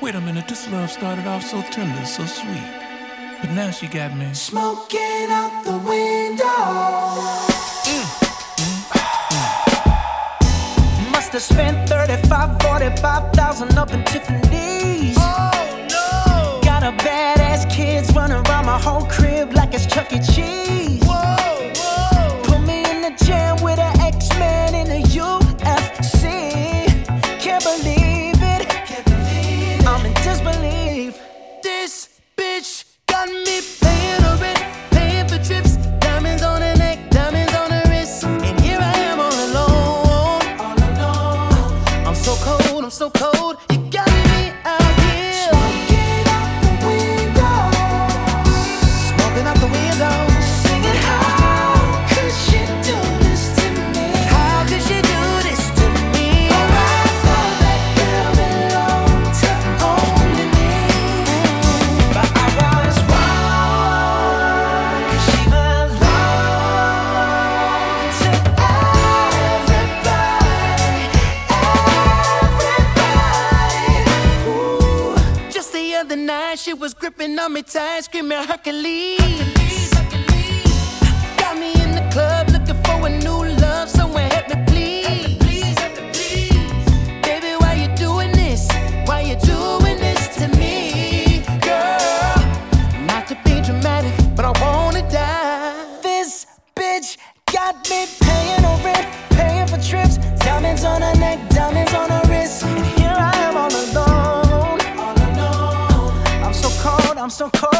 Wait a minute, this love started off so tender, so sweet. But now she got me smoking out the window. Must have spent 35, 45,000 up in Tiffany's. Oh no! Got a badass kids running around my whole crib like it's Chuck E. Cheese. Whoa, whoa! Put me in the jam with an X-Man in the UFC. Can't believe it. I'm in disbelief. This bitch got me paying her rent, paying for trips, diamonds on her neck, diamonds on her wrist, and here I am all alone. I'm so cold, I'm so cold. You got me out here smoking out the window, smoking out the window, singing how could she do this to me? How could she do this to me? Oh, I thought that girl belonged to only me, but I was wrong, 'cause she belonged to everybody. Ooh. Just the other night, she was gripping on me tight, screaming Hercules. Got me in the club looking for a new love, someone help me please. Baby, why you doing this? Why you doing this to me, girl? Not to be dramatic, but I wanna die. This bitch got me paying her rent, paying for trips, diamonds on her neck, diamonds on her wrist, and here I am all alone. I'm so cold, I'm so cold.